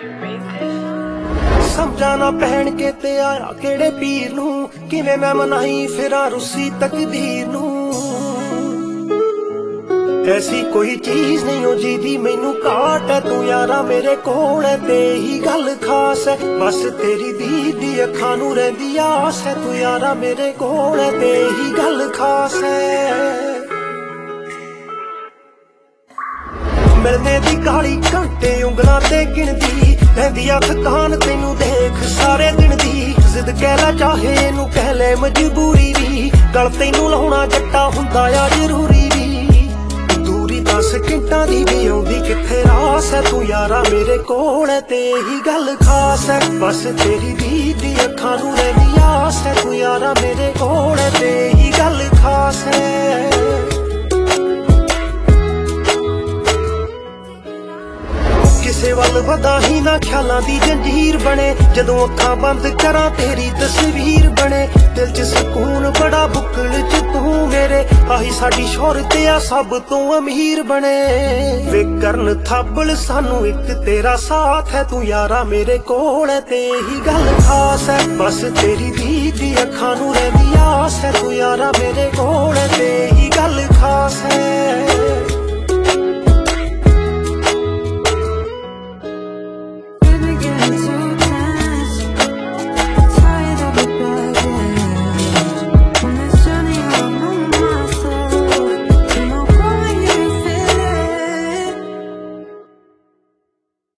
ਸਮਝਾ ਨਾ ਪਹਿਣ ਕੇ ਤੇ ਆਇਆ ਕਿਹੜੇ ਪੀਰ ਨੂੰ, ਕਿਵੇਂ ਮੈਂ ਮਨਾਈ ਫਿਰਾਂ ਰੁੱਸੀ ਤਕਦੀਰ ਨੂੰ। ਐਸੀ ਕੋਈ ਚੀਜ਼ ਨਹੀਂ ਹੋ ਜਿਹਦੀ ਮੈਨੂੰ ਘਾਟ ਹੈ, ਤੂੰ ਯਾਰਾ ਮੇਰੇ ਕੋਲ ਹੈ ਤੇ ਇਹੀ ਗੱਲ ਖਾਸ ਹੈ। ਬਸ ਤੇਰੀ ਦੀਦ ਦੀ ਅੱਖਾਂ ਨੂੰ ਰਹਿੰਦੀ ਆਸ ਹੈ, ਤੂੰ ਯਾਰਾ ਮੇਰੇ ਕੋਲ ਹੈ ਤੇ ਇਹੀ ਗੱਲ ਖਾਸ ਹੈ। ਮਿਲਨੇ ਦੀ ਕਾਲੀ ਘੰਟੇ ਉਂਗਲਾਂ ਤੇ ਗਿਣਦੀ ਰਹਿੰਦੀ ਆ ਥਕਾਨ, ਤੈਨੂੰ ਦੇਖ ਸਾਰੇ ਦਿਨ ਦੀ। ਜ਼ਿੱਦ ਕਹਿ ਲੈ ਚਾਹੇ ਇਹਨੂੰ ਕਹਿ ਲੈ ਮਜਬੂਰੀ ਵੀ, ਗਲ ਤੈਨੂੰ ਲਾਉਣਾ ਜੱਟਾ ਹੁੰਦਾ ਆ ਜ਼ਰੂਰੀ ਵੀ। ਦੂਰੀ 10 ਸਕਿੰਟਾਂ ਦੀ ਵੀ ਆਉਂਦੀ ਕਿੱਥੇ ਰਾਸ ਹੈ, ਤੂੰ ਯਾਰਾ ਮੇਰੇ ਕੋਲ ਹੈ ਤੇ ਇਹੀ ਗੱਲ ਖਾਸ ਹੈ। ਬਸ ਤੇਰੀ ਦੀਦ ਦੀ ਅੱਖਾਂ ਨੂੰ ਰਹਿੰਦੀ ਆਸ ਹੈ, ਤੂੰ ਯਾਰਾ ਮੇਰੇ ਕੋਲ ਹੈ ਤੇ ਇਹੀ ਗੱਲ ਖਾਸ ਹੈ। ਕਿਸੇ ਵੱਲ ਵਧਾ ਹੀ ਨਾ ਖਿਆਲਾਂ ਦੀ ਜੰਜੀਰ ਬਣੇ, ਜਦੋਂ ਅੱਖਾਂ ਬੰਦ ਕਰਾਂ ਤੇਰੀ ਤਸਵੀਰ ਬਣੇ। ਦਿਲ 'ਚ ਸਕੂਨ ਬੜਾ ਬੁੱਕਲ 'ਚ ਤੂੰ ਮੇਰੇ, ਆਹੀ ਸਾਡੀ ਸ਼ੋਹਰਤ ਆ ਸਭ ਤੋਂ ਅਮੀਰ ਬਣੇ। ਵੇ ਕਰਨ ਥਾਬਲ ਸਾਨੂੰ ਇੱਕ ਤੇਰਾ ਸਾਥ ਹੈ, ਤੂੰ ਯਾਰਾ ਮੇਰੇ ਕੋਲ ਹੈ ਤੇ ਇਹੀ ਗੱਲ ਖਾਸ ਹੈ। ਬਸ ਤੇਰੀ ਦੀਦ ਦੀ ਅੱਖਾਂ ਨੂੰ ਰਹਿੰਦੀ ਆਸ ਹੈ, ਤੂੰ ਯਾਰਾ ਮੇਰੇ ਕੋਲ ਹੈ ਤੇ ਇਹੀ ਗੱਲ ਖਾਸ ਹੈ।